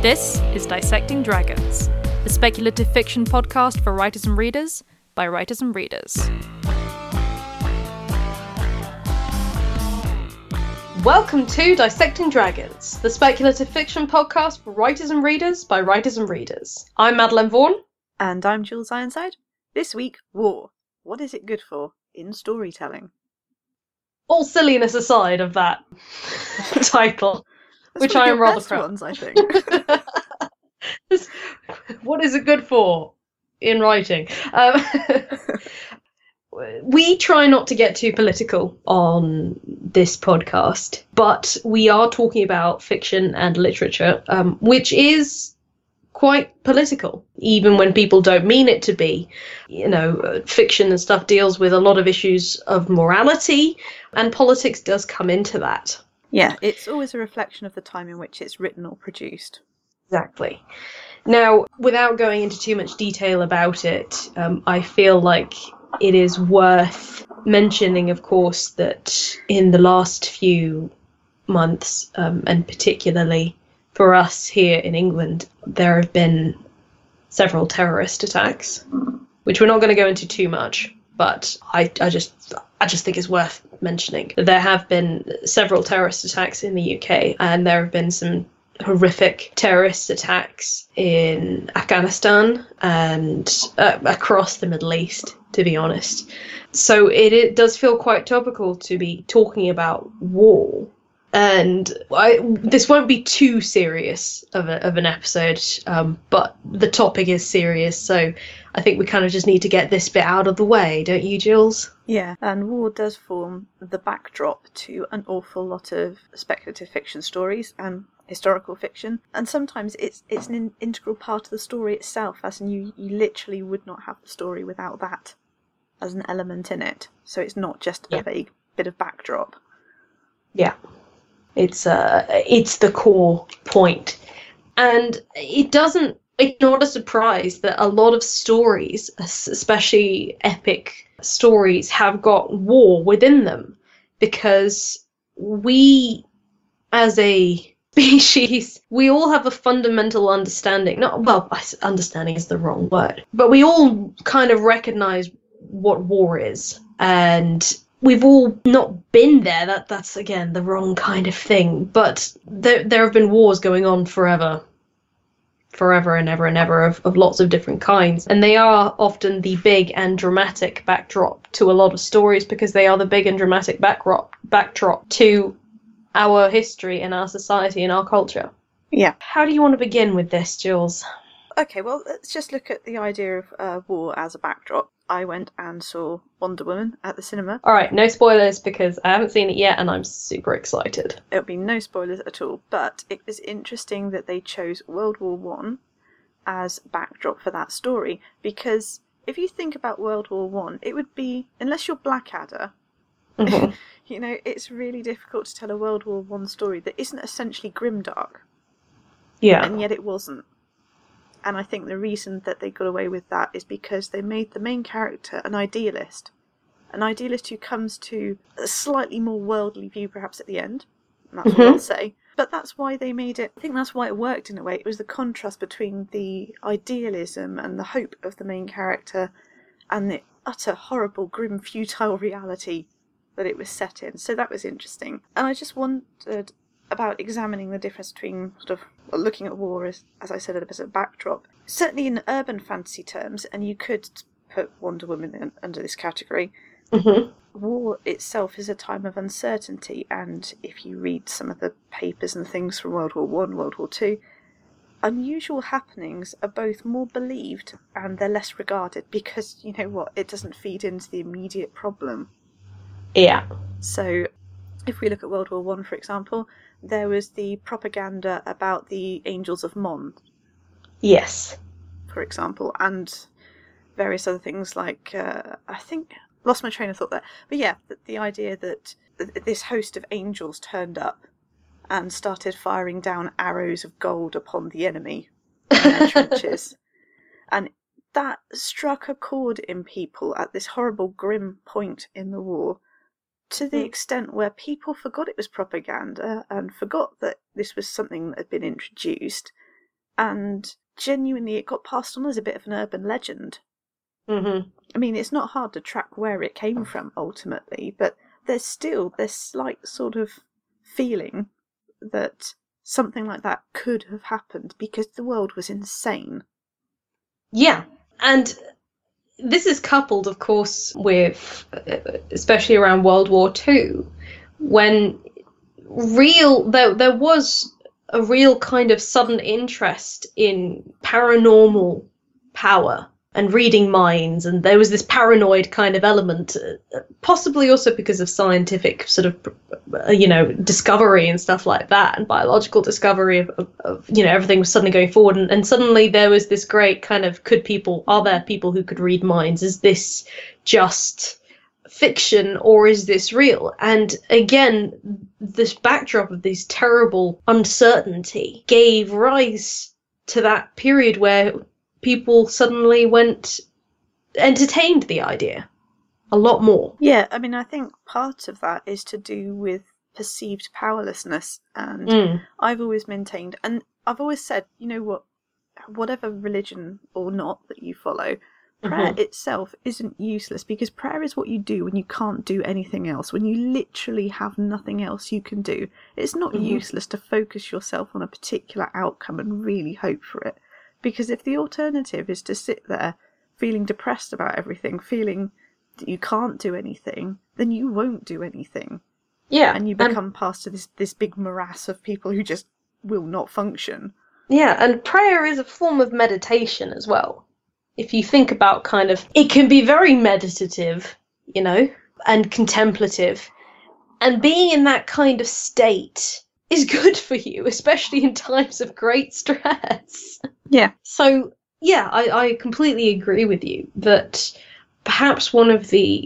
This is Dissecting Dragons, a speculative fiction podcast for writers and readers by writers and readers. Welcome to Dissecting Dragons, the speculative fiction podcast for writers and readers by writers and readers. I'm Madeleine Vaughan. And I'm Jules Ironside. This week, war. What is it good for in storytelling? All silliness aside of that title, which I am rather proud of. I think. What is it good for in writing? We try not to get too political on this podcast, but we are talking about fiction and literature, which is quite political, even when people don't mean it to be. You know, fiction and stuff deals with a lot of issues of morality, and politics does come into that. Yeah, it's always a reflection of the time in which it's written or produced. Exactly. Now, without going into too much detail about it, I feel like it is worth mentioning, of course, that in the last few months, and particularly for us here in England, there have been several terrorist attacks, which we're not going to go into too much, but I just think it's worth mentioning. There have been several terrorist attacks in the UK, and there have been some horrific terrorist attacks in Afghanistan and across the Middle East, to be honest. So it does feel quite topical to be talking about war. And this won't be too serious of an episode, but the topic is serious, so I think we kind of just need to get this bit out of the way, don't you, Jules? Yeah, and war does form the backdrop to an awful lot of speculative fiction stories and historical fiction, and sometimes it's an integral part of the story itself, as in you literally would not have the story without that as an element in it. So it's not just a vague bit of backdrop. Yeah. It's the core point. And it's not a surprise that a lot of stories, especially epic stories, have got war within them, because we, as a species, we all have a fundamental understanding. Understanding is the wrong word, but we all kind of recognize what war is, and we've all not been there. That's again the wrong kind of thing. But there have been wars going on forever and ever of lots of different kinds, and they are often the big and dramatic backdrop to a lot of stories, because they are the big and dramatic backdrop to our history and our society and our culture. Yeah. How do you want to begin with this, Jules? Okay, well, let's just look at the idea of war as a backdrop. I went and saw Wonder Woman at the cinema. All right, no spoilers, because I haven't seen it yet and I'm super excited. There'll be no spoilers at all, but it was interesting that they chose World War One as backdrop for that story, because if you think about World War One, it would be, unless you're Blackadder, you know, it's really difficult to tell a World War One story that isn't essentially grimdark. Yeah. And yet it wasn't. And I think the reason that they got away with that is because they made the main character an idealist who comes to a slightly more worldly view perhaps at the end, and that's what I'll say. But that's why they made it, I think that's why it worked in a way. It was the contrast between the idealism and the hope of the main character and the utter horrible, grim, futile reality that it was set in. So that was interesting. And I just wondered about examining the difference between sort of looking at war as I said, as a backdrop. Certainly in urban fantasy terms, and you could put Wonder Woman under this category, war itself is a time of uncertainty, and if you read some of the papers and things from World War One, World War Two, unusual happenings are both more believed and they're less regarded, because, you know what, it doesn't feed into the immediate problem. Yeah. So if we look at World War One, for example, there was the propaganda about the Angels of Mons. Yes. For example, and various other things like, I think, lost my train of thought there. But yeah, the idea that this host of angels turned up and started firing down arrows of gold upon the enemy in their trenches. And that struck a chord in people at this horrible, grim point in the war, to the extent where people forgot it was propaganda and forgot that this was something that had been introduced And genuinely, it got passed on as a bit of an urban legend. Mm-hmm. I mean, it's not hard to track where it came from ultimately, but there's still this slight sort of feeling that something like that could have happened because the world was insane. Yeah, and this is coupled, of course, with, especially around World War II, when there was a real kind of sudden interest in paranormal power and reading minds, and there was this paranoid kind of element, possibly also because of scientific sort of, discovery and stuff like that, and biological discovery of everything was suddenly going forward, and suddenly there was this great kind of, are there people who could read minds? Is this just fiction or is this real? And again, this backdrop of this terrible uncertainty gave rise to that period where people suddenly entertained the idea a lot more. Yeah, I mean, I think part of that is to do with perceived powerlessness, and I've always maintained, and I've always said, you know what, whatever religion or not that you follow, prayer itself isn't useless, because prayer is what you do when you can't do anything else, when you literally have nothing else you can do. It's not useless to focus yourself on a particular outcome and really hope for it. Because if the alternative is to sit there feeling depressed about everything, feeling that you can't do anything, then you won't do anything. Yeah. And you become part of this big morass of people who just will not function. Yeah, and prayer is a form of meditation as well. If you think about it can be very meditative, and contemplative. And being in that kind of state is good for you, especially in times of great stress. Yeah. So, yeah, I completely agree with you that perhaps one of the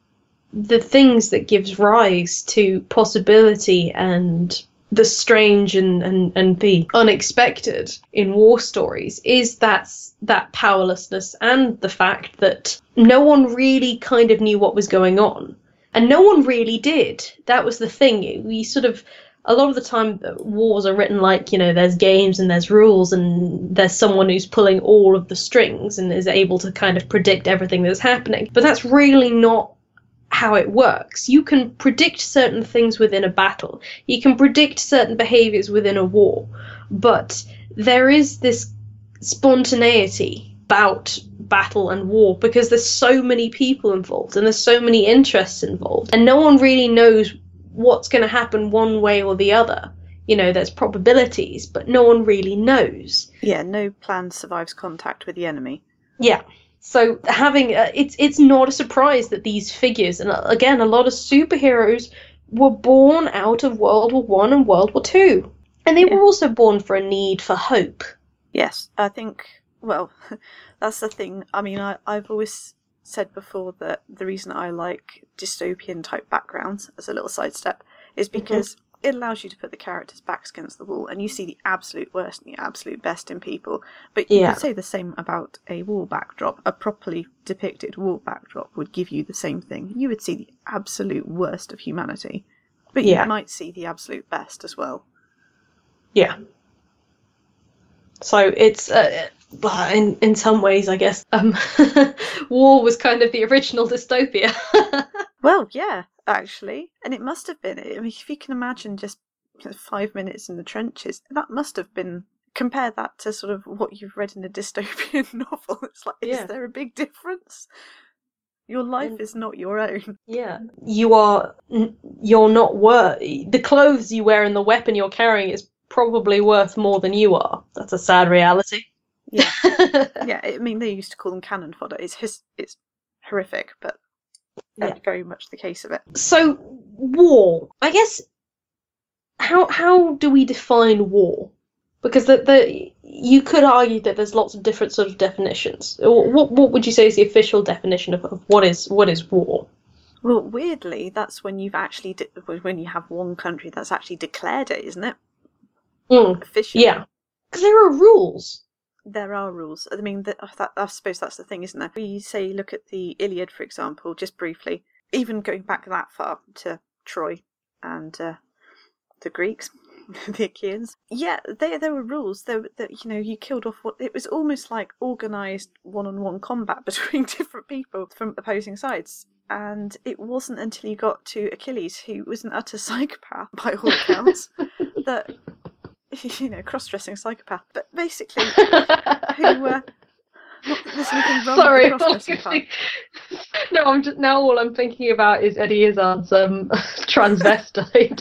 things that gives rise to possibility and the strange and the unexpected in war stories is that powerlessness and the fact that no one really kind of knew what was going on. And no one really did. That was the thing. We sort of, a lot of the time, wars are written like, there's games and there's rules and there's someone who's pulling all of the strings and is able to kind of predict everything that's happening. But that's really not how it works. You can predict certain things within a battle. You can predict certain behaviors within a war. But there is this spontaneity about battle and war because there's so many people involved and there's so many interests involved. And no one really knows what's going to happen one way or the other. There's probabilities, but no one really knows. Yeah, no plan survives contact with the enemy. Yeah. So having it's not a surprise that these figures, and again, a lot of superheroes were born out of World War One and World War Two, and they were also born for a need for hope. Yes, I think. Well, that's the thing. I mean, I've always said before that the reason I like dystopian type backgrounds, as a little sidestep, is because it allows you to put the characters' backs against the wall and you see the absolute worst and the absolute best in people. But you could say the same about a war backdrop. A properly depicted war backdrop would give you the same thing. You would see the absolute worst of humanity, but you might see the absolute best as well. Yeah. So it's in some ways, I guess, war was kind of the original dystopia. Well, yeah, actually, and it must have been. I mean, if you can imagine just 5 minutes in the trenches, that must have been. Compare that to sort of what you've read in a dystopian novel. It's like, is there a big difference? Your life is not your own. Yeah, you're not worth. The clothes you wear and the weapon you're carrying is probably worth more than you are. That's a sad reality. Yeah, yeah. I mean, they used to call them cannon fodder. It's horrific, but very much the case of it. So, war. I guess. How do we define war? Because you could argue that there's lots of different sort of definitions. What would you say is the official definition of what is war? Well, weirdly, that's when you've actually when you have one country that's actually declared it, isn't it? Officially. Yeah, because there are rules. There are rules. I mean, I suppose that's the thing, isn't there? We say, look at the Iliad, for example, just briefly. Even going back that far to Troy and the Greeks. the Achaeans. Yeah, there were rules. That you killed off what it was almost like organised one-on-one combat between different people from opposing sides. And it wasn't until you got to Achilles, who was an utter psychopath by all accounts, that cross-dressing psychopath, but basically who. Not that there's anything wrong Sorry, with the cross-dressing part. No, now all I'm thinking about is Eddie Izzard's transvestite.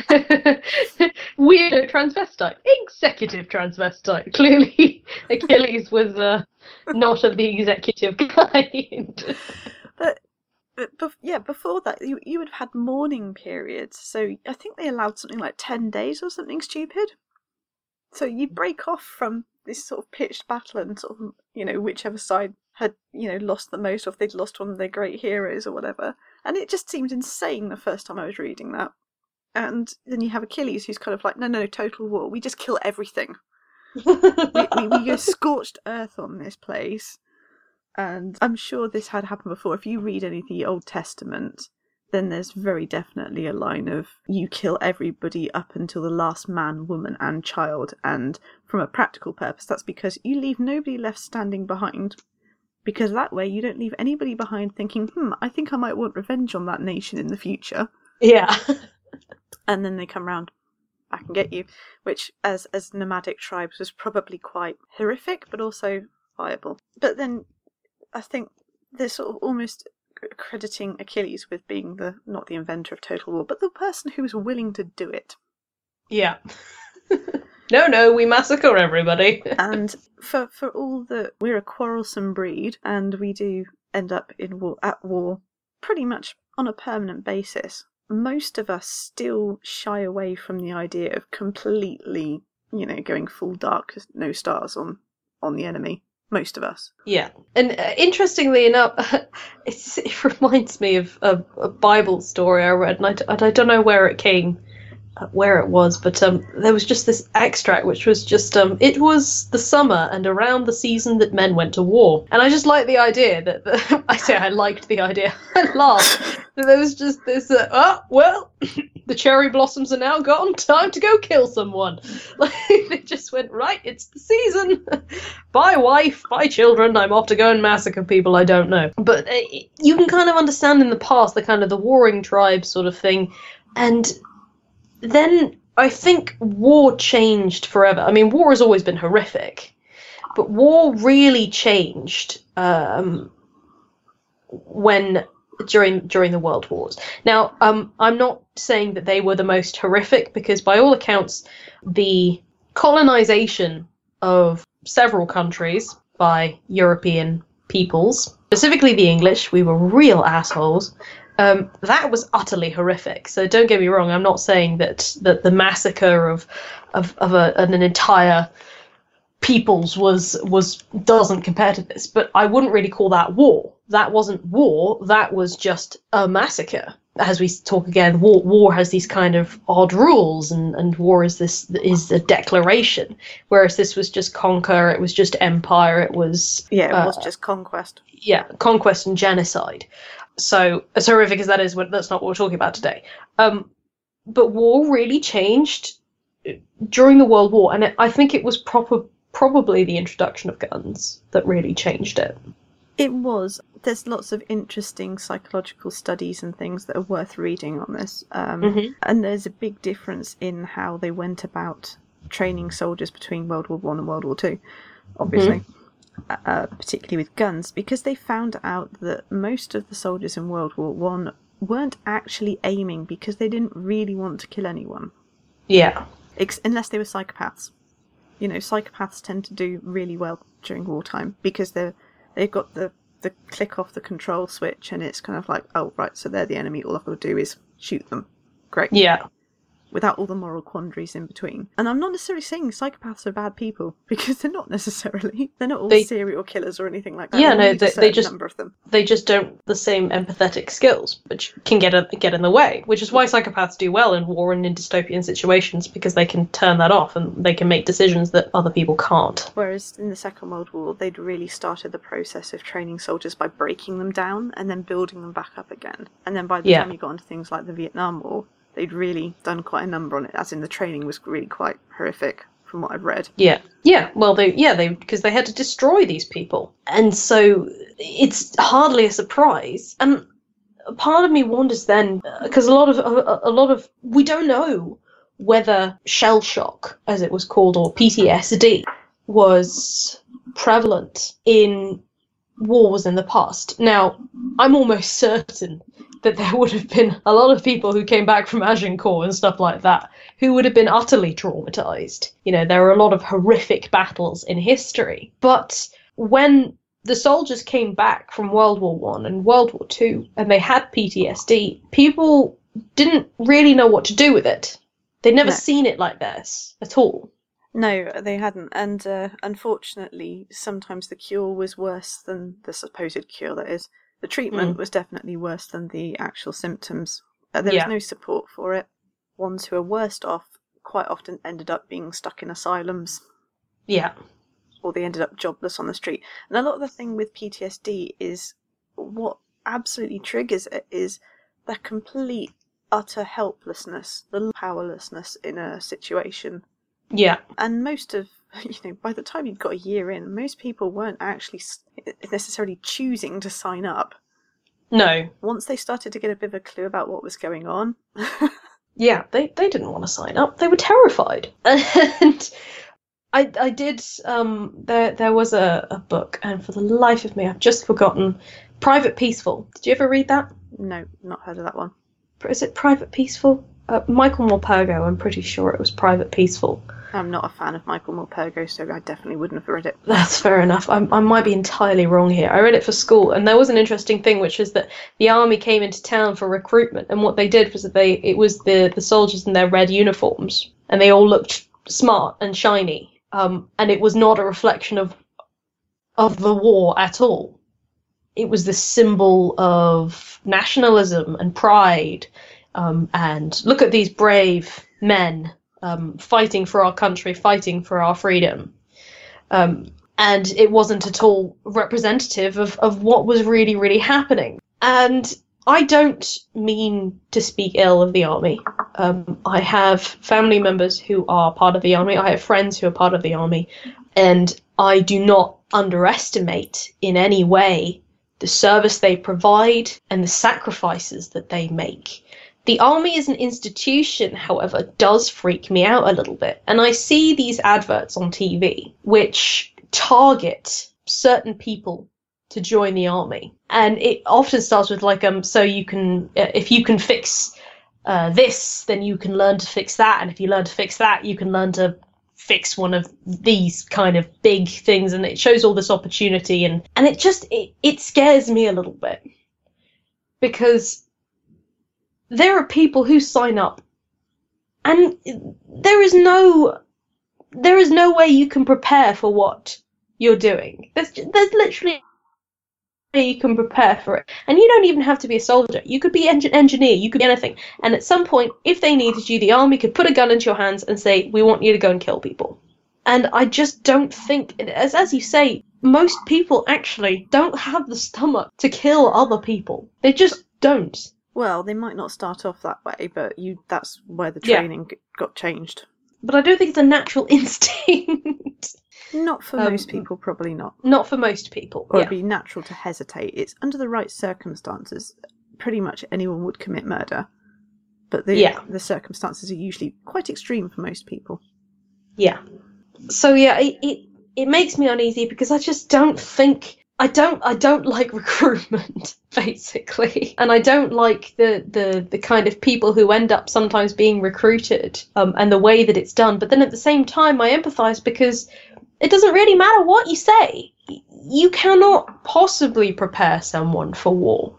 Weirdo transvestite. Executive transvestite. Clearly, Achilles was not of the executive kind. But before that, you would have had mourning periods. So I think they allowed something like 10 days or something stupid. So you break off from this sort of pitched battle and sort of, whichever side had, lost the most, or if they'd lost one of their great heroes or whatever. And it just seemed insane the first time I was reading that. And then you have Achilles, who's kind of like, no, total war. We just kill everything. we go scorched earth on this place. And I'm sure this had happened before. If you read any of the Old Testament, then there's very definitely a line of you kill everybody up until the last man, woman and child. And from a practical purpose, that's because you leave nobody left standing behind. Because that way you don't leave anybody behind thinking, I think I might want revenge on that nation in the future. Yeah. And then they come round back and get you, which as nomadic tribes was probably quite horrific, but also viable. But then I think they're sort of almost crediting Achilles with being not the inventor of total war, but the person who was willing to do it. Yeah. No, we massacre everybody. And for all that we're a quarrelsome breed, and we do end up at war pretty much on a permanent basis, most of us still shy away from the idea of completely, going full dark, no stars on the enemy. Most of us. Yeah. And interestingly enough, it reminds me of a Bible story I read, and I don't know where it was, but there was just this extract which was just it was the summer and around the season that men went to war. And I just liked the idea that I liked the idea. I laughed. That there was just this the cherry blossoms are now gone, time to go kill someone. Like, they just went, right, it's the season. Bye wife, bye children, I'm off to go and massacre people I don't know. But you can kind of understand in the past the kind of the warring tribes sort of thing. And then I think war changed forever. I mean, war has always been horrific, but war really changed during the World Wars. Now, I'm not saying that they were the most horrific, because by all accounts, the colonization of several countries by European peoples, specifically the English, we were real assholes. That was utterly horrific. So don't get me wrong. I'm not saying that the massacre of an entire peoples doesn't compare to this. But I wouldn't really call that war. That wasn't war. That was just a massacre. As we talk again, war has these kind of odd rules, and war is a declaration. Whereas this was just conquer. It was just empire. It was it was just conquest. Yeah, conquest and genocide. So, as horrific as that is, that's not what we're talking about today. But war really changed during the World War, and I think it was probably the introduction of guns that really changed it. It was. There's lots of interesting psychological studies and things that are worth reading on this. And there's a big difference in how they went about training soldiers between World War I and World War II, obviously. Particularly with guns, because they found out that most of the soldiers in World War I weren't actually aiming because they didn't really want to kill anyone. Yeah. Unless they were psychopaths. Psychopaths tend to do really well during wartime because they've got the click off the control switch, and it's kind of like, oh, right, so they're the enemy, all I've got to do is shoot them. Great. Yeah. Without all the moral quandaries in between. And I'm not necessarily saying psychopaths are bad people, because they're not necessarily. They're not all serial killers or anything like that. Yeah, no, they just number of them. They just don't the same empathetic skills, which can get in the way. Which is why psychopaths do well in war and in dystopian situations, because they can turn that off and they can make decisions that other people can't. Whereas in the Second World War, they'd really started the process of training soldiers by breaking them down and then building them back up again. And then by the time you got into things like the Vietnam War, they'd really done quite a number on it, as in the training was really quite horrific from what I've read. Yeah. Well, they because they had to destroy these people, and so it's hardly a surprise. And part of me wonders then, because a lot of we don't know whether shell shock, as it was called, or PTSD, was prevalent in wars in the past. Now, I'm almost certain that there would have been a lot of people who came back from Agincourt and stuff like that who would have been utterly traumatized. You know, there are a lot of horrific battles in history. But when the soldiers came back from World War One and World War Two and they had PTSD, people didn't really know what to do with it. They'd never seen it like this at all. No, they hadn't. And unfortunately, sometimes the cure was worse than the supposed cure, that is. The treatment was definitely worse than the actual symptoms. There was no support for it. Ones who are worst off quite often ended up being stuck in asylums. Yeah. Or they ended up jobless on the street. And a lot of the thing with PTSD is what absolutely triggers it is the complete, utter helplessness, the powerlessness in a situation. Yeah. And most of, by the time you'd got a year in, most people weren't actually necessarily choosing to sign up. No. Once they started to get a bit of a clue about what was going on. Yeah, they didn't want to sign up. They were terrified. And I did, there was a book, and for the life of me, I've just forgotten, Private Peaceful. Did you ever read that? No, not heard of that one. Is it Private Peaceful? Michael Morpurgo, I'm pretty sure it was Private Peaceful. I'm not a fan of Michael Morpurgo, so I definitely wouldn't have read it. That's fair enough. I might be entirely wrong here. I read it for school, and there was an interesting thing, which was that the army came into town for recruitment, and what they did was that it was the soldiers in their red uniforms, and they all looked smart and shiny, and it was not a reflection of the war at all. It was the symbol of nationalism and pride, and look at these brave men fighting for our country, fighting for our freedom. And it wasn't at all representative of what was really, really happening. And I don't mean to speak ill of the army. I have family members who are part of the army. I have friends who are part of the army. And I do not underestimate in any way the service they provide and the sacrifices that they make. The army as an institution, however, does freak me out a little bit. And I see these adverts on TV which target certain people to join the army. And it often starts with so you can, if you can fix this, then you can learn to fix that. And if you learn to fix that, you can learn to fix one of these kind of big things. And it shows all this opportunity. And it scares me a little bit. Because there are people who sign up, and there is no way you can prepare for what you're doing. There's literally no way you can prepare for it. And you don't even have to be a soldier. You could be engineer, you could be anything. And at some point, if they needed you, the army could put a gun into your hands and say, we want you to go and kill people. And I just don't think, as you say, most people actually don't have the stomach to kill other people. They just don't. Well, they might not start off that way, but that's where the training got changed. But I don't think it's a natural instinct. Not for most people, probably not. Not for most people, Or it'd be natural to hesitate. It's under the right circumstances. Pretty much anyone would commit murder. But the circumstances are usually quite extreme for most people. Yeah. So it makes me uneasy because I just don't think... I don't like recruitment, basically. And I don't like the kind of people who end up sometimes being recruited and the way that it's done. But then at the same time, I empathise because it doesn't really matter what you say. You cannot possibly prepare someone for war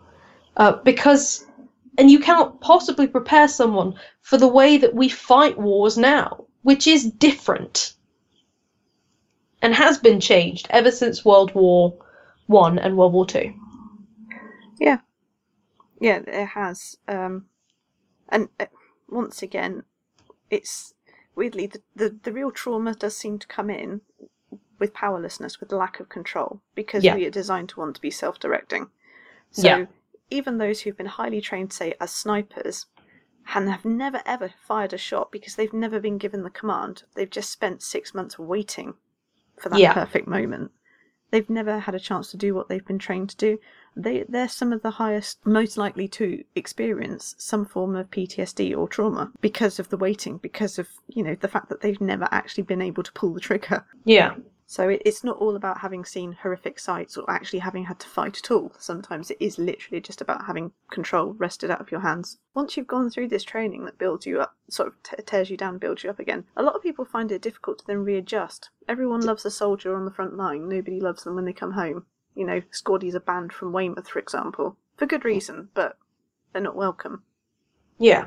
and you cannot possibly prepare someone for the way that we fight wars now, which is different and has been changed ever since World War I and World War II. Yeah, it has. And once again, it's weirdly the real trauma does seem to come in with powerlessness, with lack of control, because we are designed to want to be self-directing. So even those who've been highly trained, say, as snipers, and have never ever fired a shot because they've never been given the command. They've just spent 6 months waiting for that perfect moment. They've never had a chance to do what they've been trained to do. They're some of the highest, most likely to experience some form of PTSD or trauma because of the waiting, because of, the fact that they've never actually been able to pull the trigger. Yeah. So it's not all about having seen horrific sights or actually having had to fight at all. Sometimes it is literally just about having control wrested out of your hands. Once you've gone through this training that builds you up, sort of tears you down, builds you up again, a lot of people find it difficult to then readjust. Everyone loves a soldier on the front line. Nobody loves them when they come home. Squaddies are banned from Weymouth, for example, for good reason, but they're not welcome. Yeah.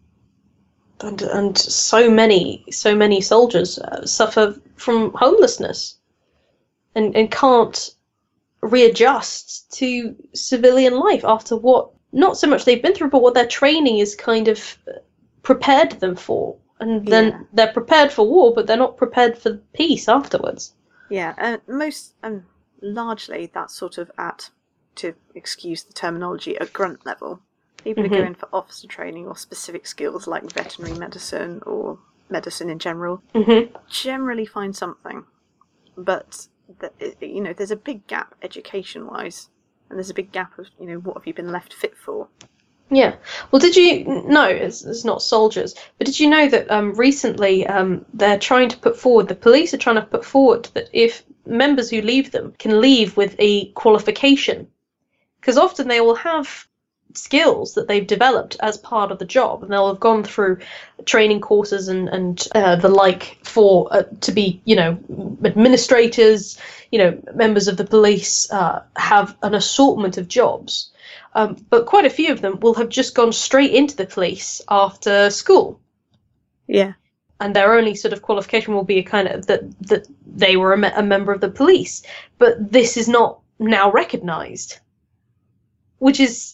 And so many soldiers suffer from homelessness and can't readjust to civilian life after what, not so much they've been through, but what their training is kind of prepared them for. And then they're prepared for war, but they're not prepared for peace afterwards. Yeah, and largely that's sort of at, to excuse the terminology, at grunt level. People who go in for officer training or specific skills like veterinary medicine or medicine in general generally find something. But, there's a big gap education-wise, and there's a big gap of, what have you been left fit for? Yeah. Well, did you know, it's not soldiers, but did you know that recently they're trying to put forward, the police are trying to put forward that if members who leave them can leave with a qualification, because often they will have skills that they've developed as part of the job, and they'll have gone through training courses and the like for to be, administrators, members of the police have an assortment of jobs. But quite a few of them will have just gone straight into the police after school. Yeah. And their only sort of qualification will be a kind of that they were a member of the police. But this is not now recognised, which is,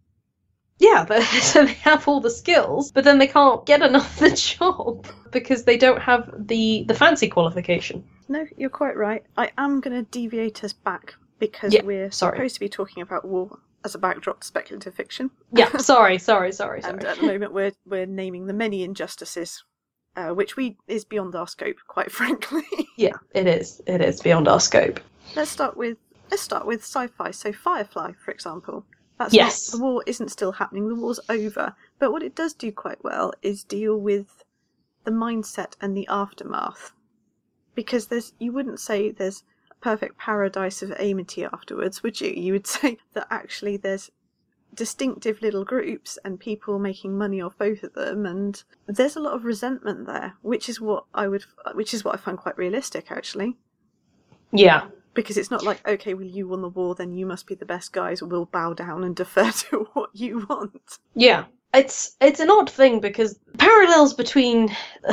so they have all the skills, but then they can't get enough of the job because they don't have the fancy qualification. No, you're quite right. I am going to deviate us back because we're supposed to be talking about war as a backdrop to speculative fiction. Yeah, sorry. And at the moment we're naming the many injustices, which is beyond our scope, quite frankly. Yeah, it is. It is beyond our scope. Let's start with sci-fi. So Firefly, for example. The war isn't still happening, the war's over. But what it does do quite well is deal with the mindset and the aftermath. Because you wouldn't say there's a perfect paradise of amity afterwards, would you? You would say that actually there's distinctive little groups and people making money off both of them, and there's a lot of resentment there, which is what I find quite realistic, actually. Yeah. Because it's not like, okay, well, you won the war, then you must be the best guys, we'll bow down and defer to what you want. Yeah. It's an odd thing because parallels between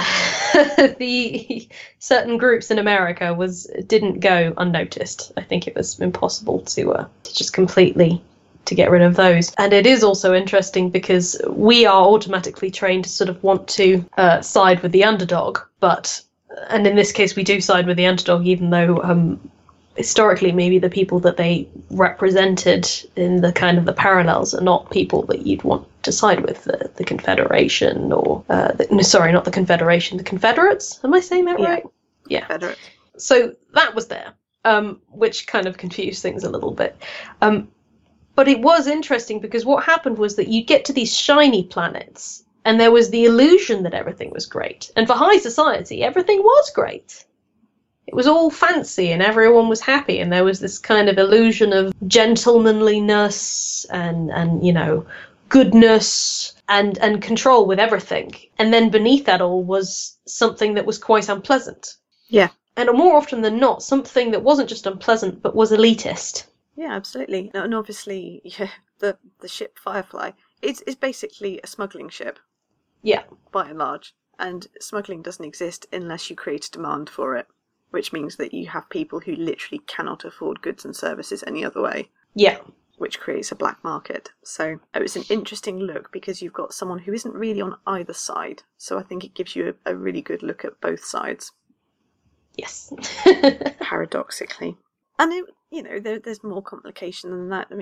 the certain groups in America didn't go unnoticed. I think it was impossible to just completely to get rid of those. And it is also interesting because we are automatically trained to sort of want to side with the underdog, and in this case we do side with the underdog, even though historically maybe the people that they represented in the kind of the parallels are not people that you'd want to side with, the Confederation or not the Confederation, the Confederates. Am I saying that right? Yeah. Confederates. So that was there, which kind of confused things a little bit. But it was interesting because what happened was that you get to these shiny planets and there was the illusion that everything was great. And for high society, everything was great. It was all fancy and everyone was happy, and there was this kind of illusion of gentlemanliness and goodness and control with everything. And then beneath that all was something that was quite unpleasant. Yeah. And more often than not, something that wasn't just unpleasant but was elitist. Yeah, absolutely. And obviously, the ship Firefly is basically a smuggling ship. Yeah. By and large. And smuggling doesn't exist unless you create a demand for it, which means that you have people who literally cannot afford goods and services any other way. Yeah. Which creates a black market. So it's an interesting look because you've got someone who isn't really on either side. So I think it gives you a really good look at both sides. Yes. Paradoxically. And there's more complication than that. I mean,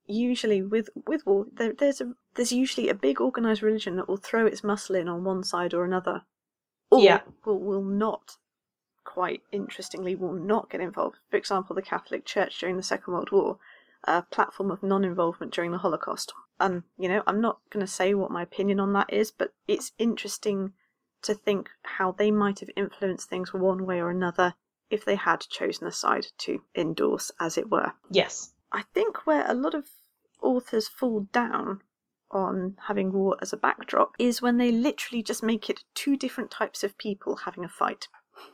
usually with war, there's usually a big organised religion that will throw its muscle in on one side or another, or will not. Quite interestingly, will not get involved. For example, the Catholic Church during the Second World War, a platform of non-involvement during the Holocaust. And, I'm not going to say what my opinion on that is, but it's interesting to think how they might have influenced things one way or another if they had chosen a side to endorse, as it were. Yes. I think where a lot of authors fall down on having war as a backdrop is when they literally just make it two different types of people having a fight.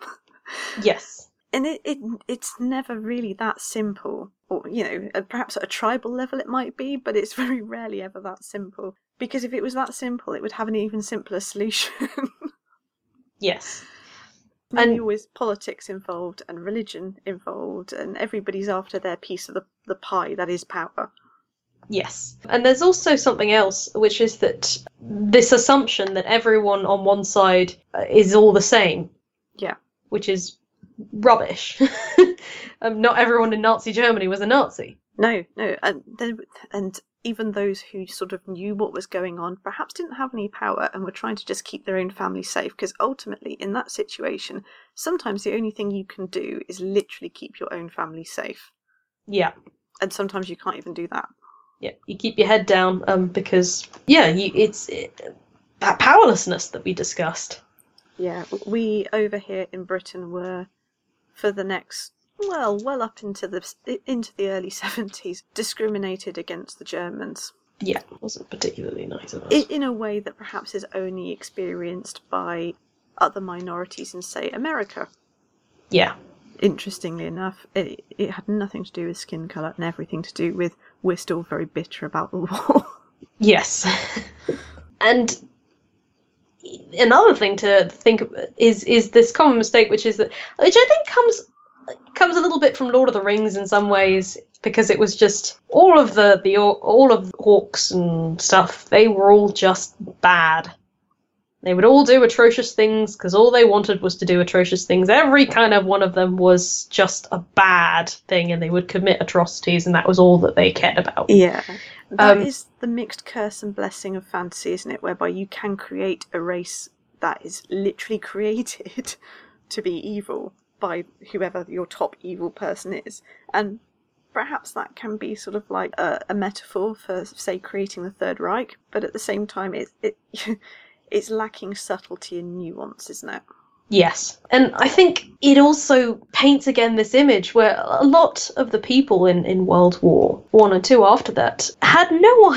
Yes. And it's never really that simple. Or, perhaps at a tribal level it might be, but it's very rarely ever that simple. Because if it was that simple, it would have an even simpler solution. Yes. And always politics involved and religion involved, and everybody's after their piece of the pie that is power. Yes. And there's also something else, which is that this assumption that everyone on one side is all the same. Yeah. Which is rubbish. Not everyone in Nazi Germany was a Nazi. No, and even those who sort of knew what was going on perhaps didn't have any power and were trying to just keep their own family safe, because ultimately in that situation sometimes the only thing you can do is literally keep your own family safe. Yeah. And sometimes you can't even do that. Yeah, you keep your head down because it's that powerlessness that we discussed. Yeah, we over here in Britain were, for the next, well up into the early 70s, discriminated against the Germans. Yeah, it wasn't particularly nice of us. In a way that perhaps is only experienced by other minorities in, say, America. Yeah. Interestingly enough, it had nothing to do with skin colour and everything to do with we're still very bitter about the war. Yes. And another thing to think of is this common mistake, which I think comes a little bit from Lord of the Rings in some ways, because it was just all of the orcs and stuff. They were all just bad. They would all do atrocious things because all they wanted was to do atrocious things. Every kind of one of them was just a bad thing, and they would commit atrocities, and that was all that they cared about. Yeah. That is the mixed curse and blessing of fantasy, isn't it? Whereby you can create a race that is literally created to be evil by whoever your top evil person is. And perhaps that can be sort of like a metaphor for, say, creating the Third Reich, but at the same time it's lacking subtlety and nuance, isn't it? Yes. And I think it also paints again this image where a lot of the people in World War I and II after that had no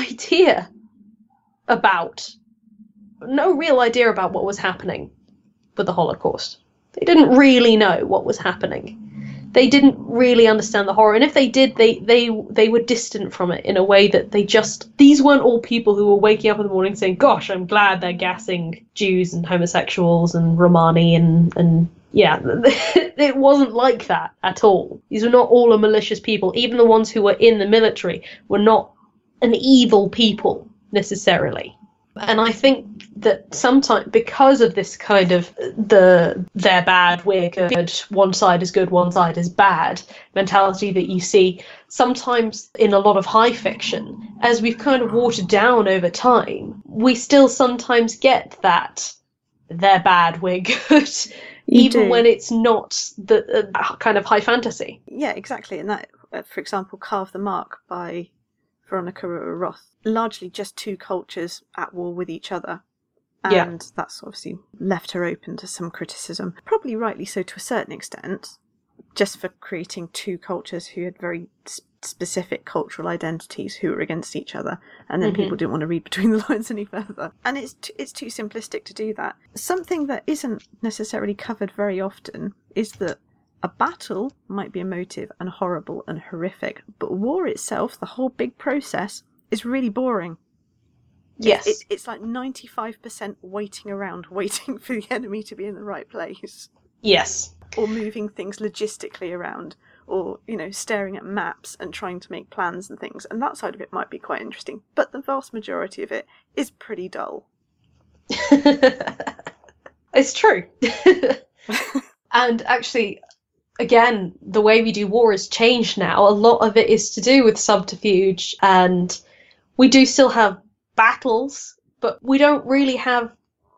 real idea about what was happening with the Holocaust. They didn't really know what was happening. They didn't really understand the horror, and if they did, they were distant from it in a way that these weren't all people who were waking up in the morning saying, gosh, I'm glad they're gassing Jews and homosexuals and Romani and yeah, it wasn't like that at all. These were not all malicious people. Even the ones who were in the military were not an evil people necessarily. And I think that sometimes, because of this kind of they're bad, we're good, one side is good, one side is bad mentality that you see sometimes in a lot of high fiction, as we've kind of watered down over time, we still sometimes get that they're bad, we're good, even when it's not the kind of high fantasy. Yeah, exactly. And that, for example, Carve the Mark by Veronica Roth, largely just two cultures at war with each other. And that's obviously left her open to some criticism. Probably rightly so to a certain extent, just for creating two cultures who had very specific cultural identities who were against each other. And then people didn't want to read between the lines any further. And it's too simplistic to do that. Something that isn't necessarily covered very often is that a battle might be emotive and horrible and horrific, but war itself, the whole big process, is really boring. Yes. It's like 95% waiting around, waiting for the enemy to be in the right place. Yes. Or moving things logistically around, or, staring at maps and trying to make plans and things. And that side of it might be quite interesting, but the vast majority of it is pretty dull. It's true. And actually, again, the way we do war has changed now. A lot of it is to do with subterfuge, and we do still have battles, but we don't really have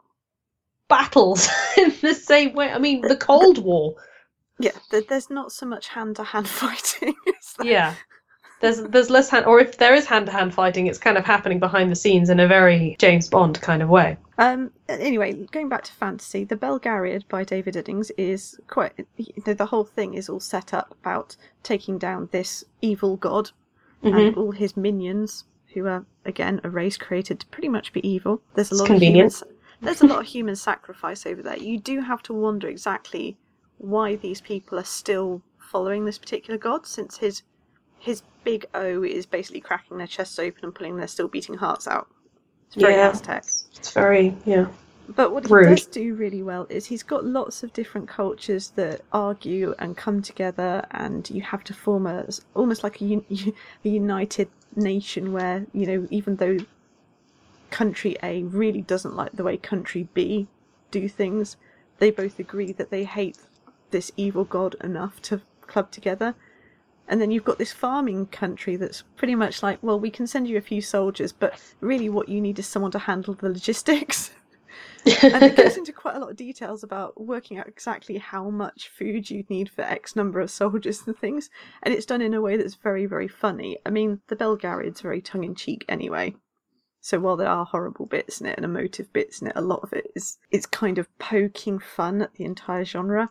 battles in the same way. I mean, the Cold War. Yeah, there's not so much hand-to-hand fighting. Yeah. There's less hand, or if there is hand-to-hand fighting, it's kind of happening behind the scenes in a very James Bond kind of way. Anyway, going back to fantasy, The Belgariad by David Eddings is quite... The whole thing is all set up about taking down this evil god and all his minions, who are, again, a race created to pretty much be evil. There's a lot of human sacrifice over there. You do have to wonder exactly why these people are still following this particular god, since his big O is basically cracking their chests open and pulling their still beating hearts out. It's very Aztec. It's very, But what rude. He does do really well is he's got lots of different cultures that argue and come together, and you have to form almost like a united nation where, even though country A really doesn't like the way country B do things, they both agree that they hate this evil god enough to club together. And then you've got this farming country that's pretty much like, well, we can send you a few soldiers, but really what you need is someone to handle the logistics. And it goes into quite a lot of details about working out exactly how much food you'd need for X number of soldiers and things. And it's done in a way that's very, very funny. I mean, The Belgariad's very tongue-in-cheek anyway. So while there are horrible bits in it and emotive bits in it, a lot of it is kind of poking fun at the entire genre.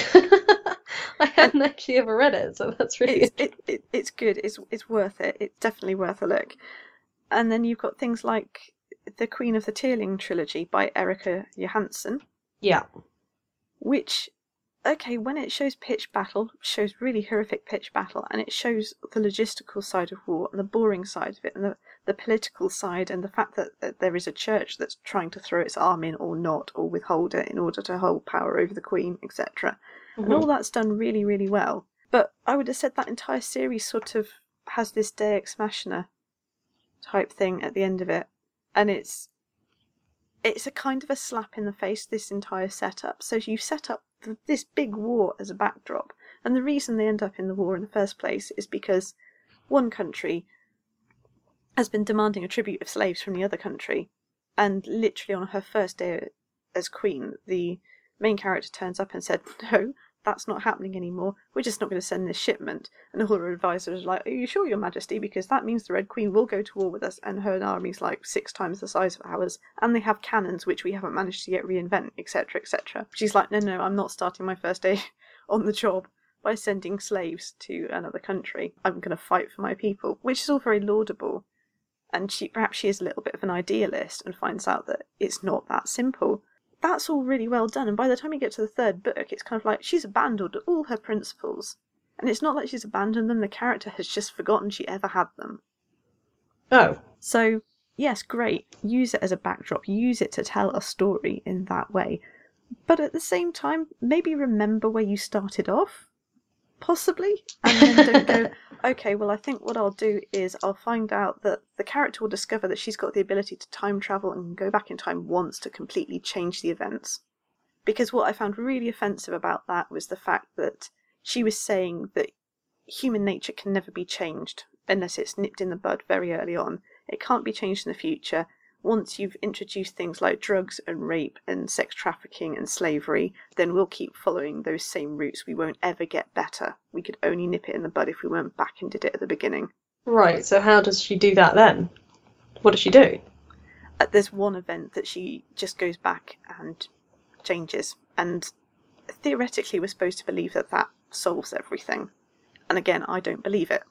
I hadn't actually ever read it, so that's really it's good. It's worth it. It's definitely worth a look. And then you've got things like The Queen of the Tearling trilogy by Erika Johansson. Yeah. Which, okay, when it shows pitched battle, shows really horrific pitched battle, and it shows the logistical side of war and the boring side of it, and the political side, and the fact that there is a church that's trying to throw its arm in or not, or withhold it in order to hold power over the Queen, etc. And all that's done really, really well. But I would have said that entire series sort of has this Deus Ex Machina type thing at the end of it. And it's a kind of a slap in the face, this entire setup. So you set up this big war as a backdrop. And the reason they end up in the war in the first place is because one country has been demanding a tribute of slaves from the other country. And literally on her first day as queen, the main character turns up and said, no, that's not happening anymore. We're just not going to send this shipment. And all her advisors are like, are you sure, Your Majesty? Because that means the Red Queen will go to war with us, and her army's like 6 times the size of ours, and they have cannons which we haven't managed to yet reinvent, etc., etc. She's like, no, I'm not starting my first day on the job by sending slaves to another country. I'm going to fight for my people, which is all very laudable. And perhaps she is a little bit of an idealist and finds out that it's not that simple. That's all really well done, and by the time you get to the third book, it's kind of like she's abandoned all her principles. And it's not like she's abandoned them, the character has just forgotten she ever had them. Oh. So, yes, great. Use it as a backdrop. Use it to tell a story in that way. But at the same time, maybe remember where you started off. Possibly. And then don't go, okay, well, I think what I'll do is I'll find out that the character will discover that she's got the ability to time travel and go back in time once to completely change the events. Because what I found really offensive about that was the fact that she was saying that human nature can never be changed unless it's nipped in the bud very early on. It can't be changed in the future. Once you've introduced things like drugs and rape and sex trafficking and slavery, then we'll keep following those same routes. We won't ever get better. We could only nip it in the bud if we went back and did it at the beginning. Right, so how does she do that then? What does she do? There's one event that she just goes back and changes. And theoretically, we're supposed to believe that that solves everything. And again, I don't believe it.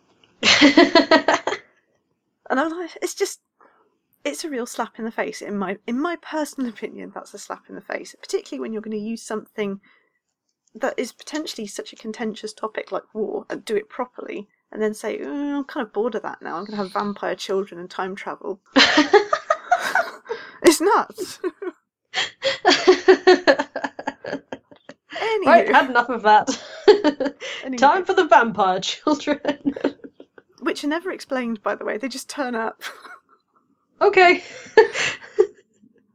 And I'm like, it's a real slap in the face. In my personal opinion, that's a slap in the face. Particularly when you're going to use something that is potentially such a contentious topic like war and do it properly, and then say, I'm kind of bored of that now. I'm going to have vampire children and time travel. It's nuts. Anywho. Right, had enough of that. Time for the vampire children. Which are never explained, by the way. They just turn up. Okay.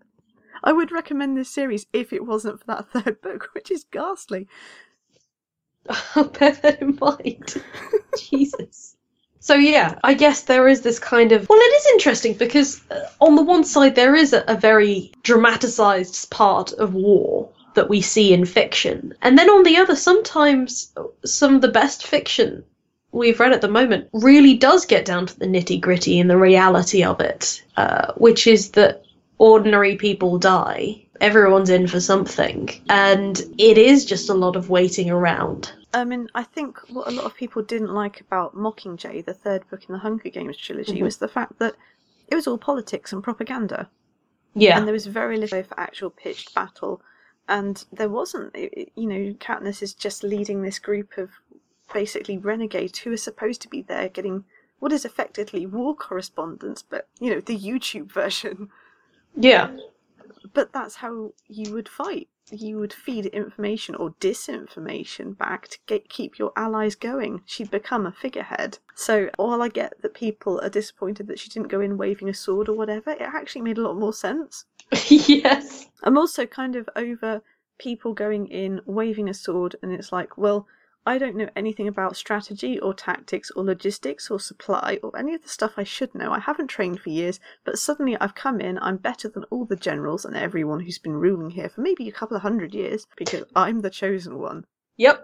I would recommend this series if it wasn't for that third book, which is ghastly. I'll bear that in mind. Jesus. So yeah, I guess there is this kind of... Well, it is interesting because on the one side there is a very dramatised part of war that we see in fiction. And then on the other, sometimes some of the best fiction we've read at the moment really does get down to the nitty-gritty and the reality of it, which is that ordinary people die. Everyone's in for something. And it is just a lot of waiting around. I mean, I think what a lot of people didn't like about Mockingjay, the third book in the Hunger Games trilogy, was the fact that it was all politics and propaganda. Yeah. And there was very little for actual pitched battle. And there wasn't, Katniss is just leading this group of basically renegades who are supposed to be there getting what is effectively war correspondence, but, the YouTube version. Yeah. But that's how you would fight. You would feed information or disinformation back to keep your allies going. She'd become a figurehead. So while I get that people are disappointed that she didn't go in waving a sword or whatever, it actually made a lot more sense. Yes. I'm also kind of over people going in waving a sword, and it's like, well, I don't know anything about strategy or tactics or logistics or supply or any of the stuff I should know. I haven't trained for years, but suddenly I've come in, I'm better than all the generals and everyone who's been ruling here for maybe a couple of 100 years because I'm the chosen one. Yep.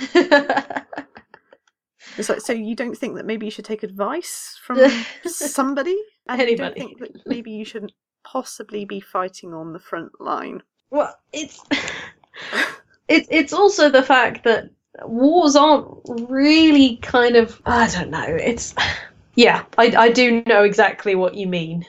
It's like, so you don't think that maybe you should take advice from somebody? And Anybody. You don't think that maybe you shouldn't possibly be fighting on the front line? Well, it's also the fact that wars aren't really kind of... I don't know. It's... Yeah, I do know exactly what you mean.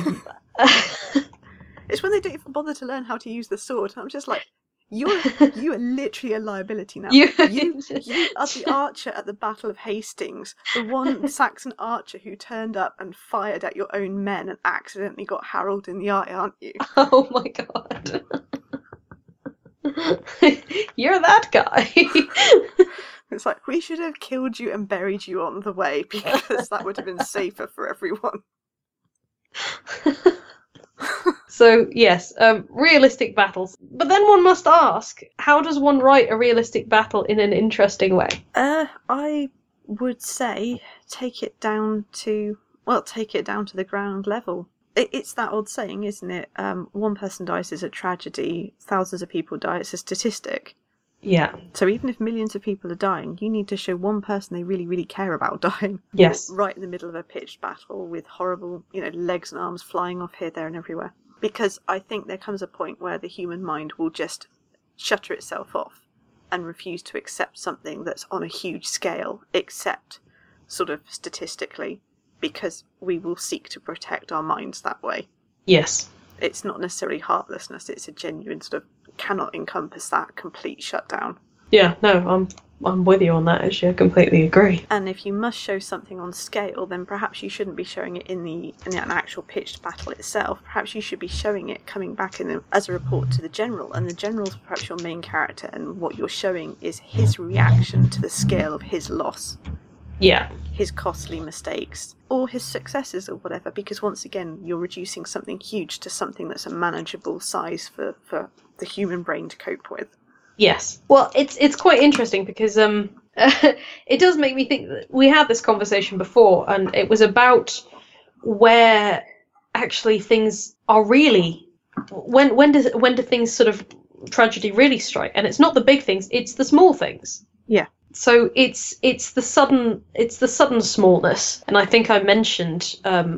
It's when they don't even bother to learn how to use the sword. I'm just like, you are literally a liability now. You are the archer at the Battle of Hastings, the one Saxon archer who turned up and fired at your own men and accidentally got Harold in the eye, aren't you? Oh my god. You're that guy. It's like, we should have killed you and buried you on the way because that would have been safer for everyone. So, yes, realistic battles. But then one must ask, how does one write a realistic battle in an interesting way? I would say take it down to the ground level. It's that old saying, isn't it? One person dies is a tragedy, thousands of people die, it's a statistic. Yeah. So even if millions of people are dying, you need to show one person they really, really care about dying. Yes. Right in the middle of a pitched battle with horrible, legs and arms flying off here, there and everywhere. Because I think there comes a point where the human mind will just shutter itself off and refuse to accept something that's on a huge scale, except sort of statistically, because we will seek to protect our minds that way. Yes. It's not necessarily heartlessness, it's a genuine sort of cannot encompass that complete shutdown. Yeah, no, I'm with you on that, actually. I completely agree. And if you must show something on scale, then perhaps you shouldn't be showing it in an actual pitched battle itself. Perhaps you should be showing it coming back as a report to the general, and the general's perhaps your main character, and what you're showing is his reaction to the scale of his loss. Yeah. His costly mistakes, or his successes or whatever, because once again, you're reducing something huge to something that's a manageable size for the human brain to cope with. Yes. Well, it's quite interesting because it does make me think that we had this conversation before, and it was about where actually things are really when do things sort of tragedy really strike, and it's not the big things, it's the small things. Yeah. So it's the sudden smallness, and I think I mentioned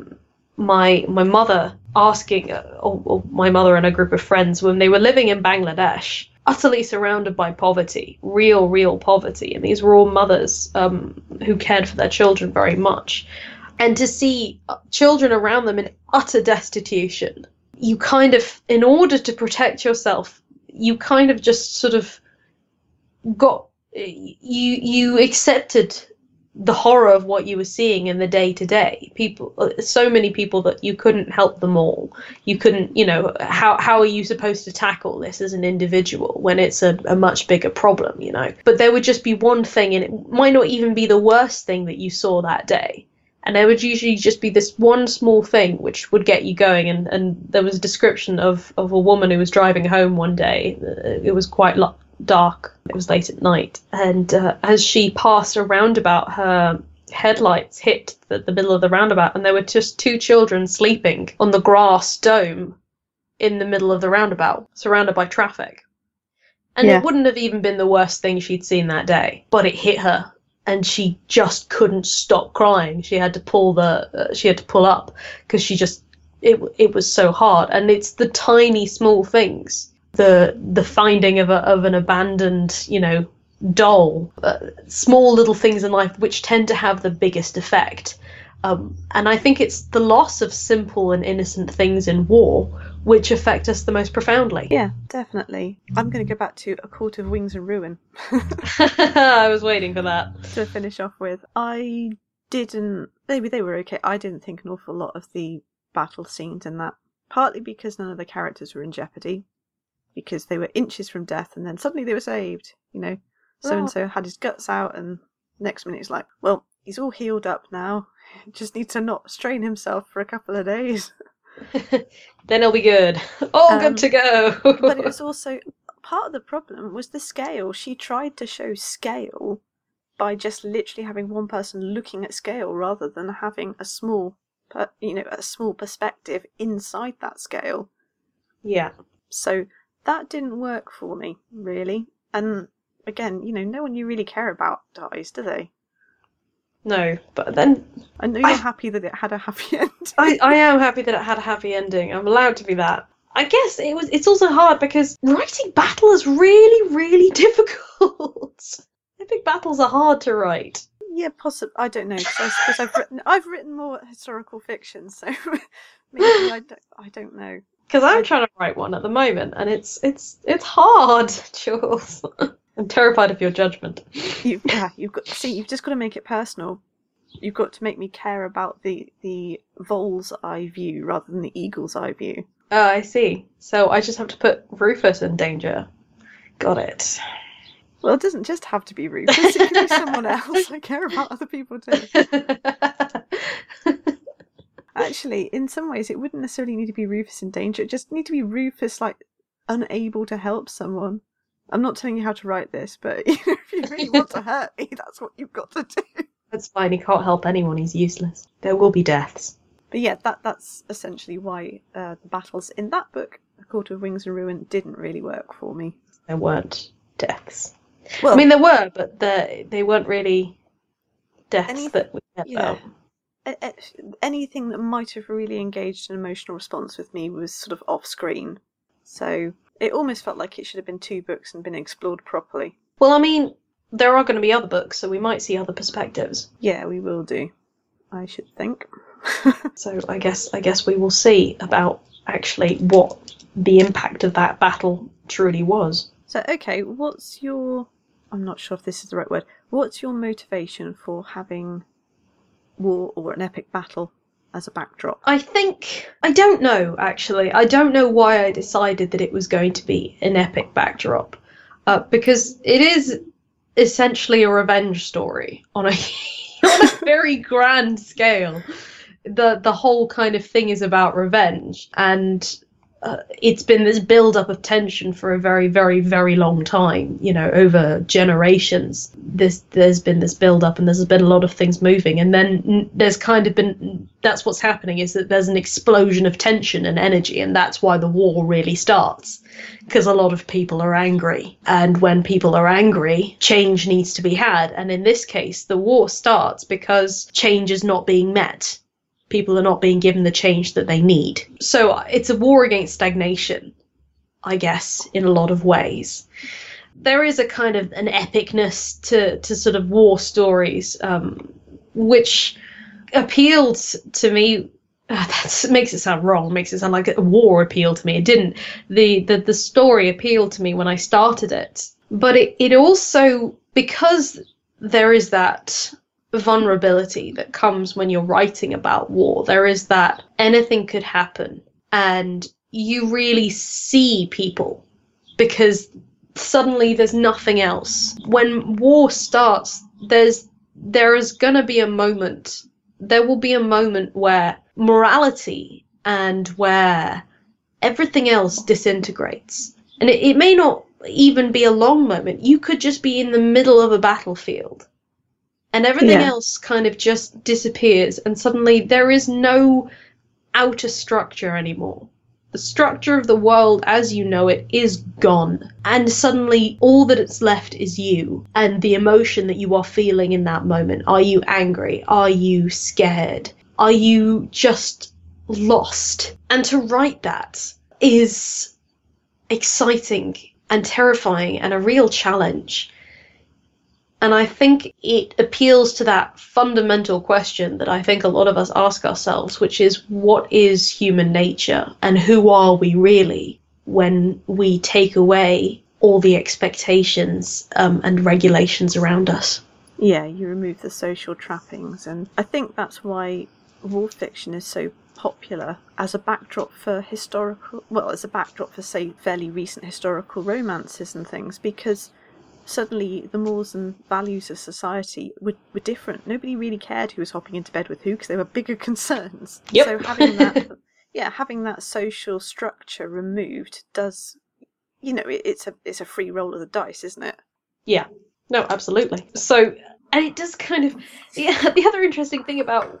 my mother asking, or my mother and a group of friends when they were living in Bangladesh, utterly surrounded by poverty, real poverty, and these were all mothers who cared for their children very much, and to see children around them in utter destitution, you kind of, in order to protect yourself, you kind of just sort of got. You accepted the horror of what you were seeing in the day-to-day. People, so many people that you couldn't help them all. You couldn't, how are you supposed to tackle this as an individual when it's a much bigger problem, But there would just be one thing, and it might not even be the worst thing that you saw that day. And there would usually just be this one small thing which would get you going. And there was a description of a woman who was driving home one day. It was quite dark. It was late at night, and as she passed a roundabout, her headlights hit the middle of the roundabout, and there were just 2 children sleeping on the grass dome in the middle of the roundabout, surrounded by traffic. And Yeah. it wouldn't have even been the worst thing she'd seen that day, but it hit her, and she just couldn't stop crying. She had to pull up because she just it was so hard. And it's the tiny small things, the finding of an abandoned, doll, small little things in life which tend to have the biggest effect. And I think it's the loss of simple and innocent things in war which affect us the most profoundly. Yeah, definitely. I'm going to go back to A Court of Wings and Ruin I was waiting for that. to finish off with. Maybe they were okay. I didn't think an awful lot of the battle scenes in that, partly because none of the characters were in jeopardy, because they were inches from death and then suddenly they were saved. So-and-so had his guts out, and next minute it's like, well, he's all healed up now. Just needs to not strain himself for a couple of days. Then he'll be good. All good to go. But it was also, part of the problem was the scale. She tried to show scale by just literally having one person looking at scale rather than having a small perspective inside that scale. Yeah. So that didn't work for me, really. And again, no one you really care about dies, do they? No, but then I know you're happy that it had a happy ending. I am happy that it had a happy ending. I'm allowed to be that. I guess it's also hard because writing battle is really, really difficult. Epic battles are hard to write. Yeah, possibly. I don't know. 'Cause I suppose I've written more historical fiction, so maybe I don't know. Because I'm trying to write one at the moment, and it's hard, Jules. I'm terrified of your judgment. You've just got to make it personal. You've got to make me care about the vole's eye view rather than the eagle's eye view. Oh, I see. So I just have to put Rufus in danger. Got it. Well, it doesn't just have to be Rufus. It can be someone else. I care about other people too. Actually, in some ways, it wouldn't necessarily need to be Rufus in danger. It just need to be Rufus, unable to help someone. I'm not telling you how to write this, but if you really want to hurt me, that's what you've got to do. That's fine. He can't help anyone. He's useless. There will be deaths. But yeah, that's essentially why the battles in that book, A Court of Wings and Ruin, didn't really work for me. There weren't deaths. Well, I mean, there were, but they weren't really deaths that we get about. Anything that might have really engaged an emotional response with me was sort of off screen. So it almost felt like it should have been 2 books and been explored properly. Well, I mean, there are going to be other books, so we might see other perspectives. Yeah, we will do, I should think. So I guess we will see about actually what the impact of that battle truly was. So, okay, I'm not sure if this is the right word. What's your motivation for having war or an epic battle as a backdrop? I don't know, actually. I don't know why I decided that it was going to be an epic backdrop. Because it is essentially a revenge story on a very grand scale. The whole kind of thing is about revenge, and it's been this build-up of tension for a very, very, very long time, over generations. There's been this build-up, and there's been a lot of things moving, and then there's kind of been, that's what's happening, is that there's an explosion of tension and energy, and that's why the war really starts, because a lot of people are angry, and when people are angry, change needs to be had, and in this case, the war starts because change is not being met. People are not being given the change that they need. So it's a war against stagnation, I guess, in a lot of ways. There is a kind of an epicness to sort of war stories, which appealed to me. That makes it sound wrong, makes it sound like a war appealed to me. It didn't. The story appealed to me when I started it. But it also, because there is that vulnerability that comes when you're writing about war. There is that anything could happen, and you really see people because suddenly there's nothing else. When war starts, there is going to be a moment, there will be a moment where morality and where everything else disintegrates. And it may not even be a long moment. You could just be in the middle of a battlefield and everything else kind of just disappears, and suddenly there is no outer structure anymore. The structure of the world as you know it is gone, and suddenly all that it's left is you and the emotion that you are feeling in that moment. Are you angry? Are you scared? Are you just lost? And to write that is exciting and terrifying and a real challenge. And I think it appeals to that fundamental question that I think a lot of us ask ourselves, which is, what is human nature and who are we really when we take away all the expectations and regulations around us? Yeah, you remove the social trappings, and I think that's why war fiction is so popular as a backdrop for say fairly recent historical romances and things, because suddenly the mores and values of society were different. Nobody really cared who was hopping into bed with who, because there were bigger concerns. Yep. So having that social structure removed does, it's a free roll of the dice, isn't it? Yeah. No, absolutely. So, and it does kind of, the other interesting thing about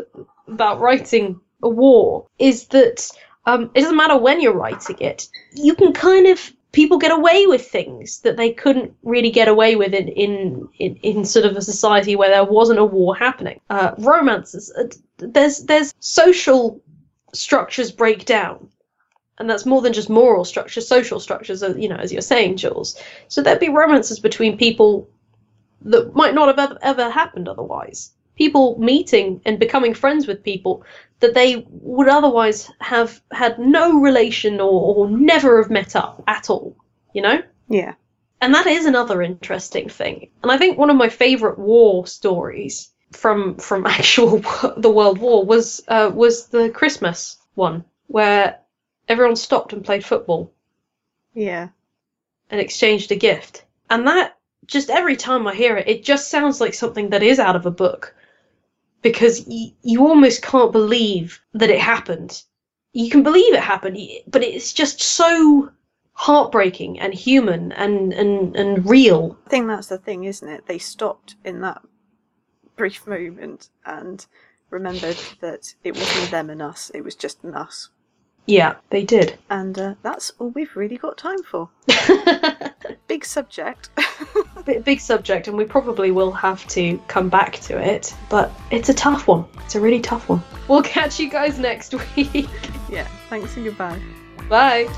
writing a war is that it doesn't matter when you're writing it, you can kind of, people get away with things that they couldn't really get away with in sort of a society where there wasn't a war happening. Romances, there's social structures break down. And that's more than just moral structures, social structures, as you're saying, Jules. So there'd be romances between people that might not have ever happened otherwise. People meeting and becoming friends with people that they would otherwise have had no relation or never have met up at all, Yeah. And that is another interesting thing. And I think one of my favourite war stories from actual the World War was the Christmas one, where everyone stopped and played football. Yeah. And exchanged a gift. And that, just every time I hear it, it just sounds like something that is out of a book. Because you almost can't believe that it happened. You can believe it happened, but it's just so heartbreaking and human and real. I think that's the thing, isn't it? They stopped in that brief moment and remembered that it wasn't them and us, it was just an us. Yeah, they did. And that's all we've really got time for. Big subject. Big subject, and we probably will have to come back to it, but it's a tough one. It's a really tough one. We'll catch you guys next week. Yeah, thanks and goodbye. Bye.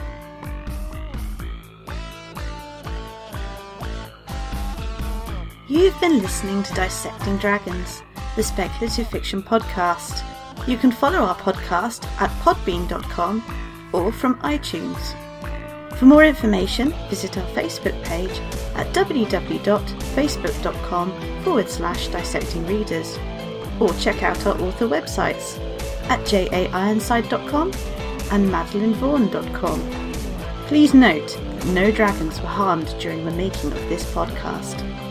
You've been listening to Dissecting Dragons, the speculative fiction podcast. You can follow our podcast at podbean.com or from iTunes. For more information, visit our Facebook page at www.facebook.com/dissectingreaders, or check out our author websites at jaironside.com and madeleinevaughan.com. Please note, no dragons were harmed during the making of this podcast.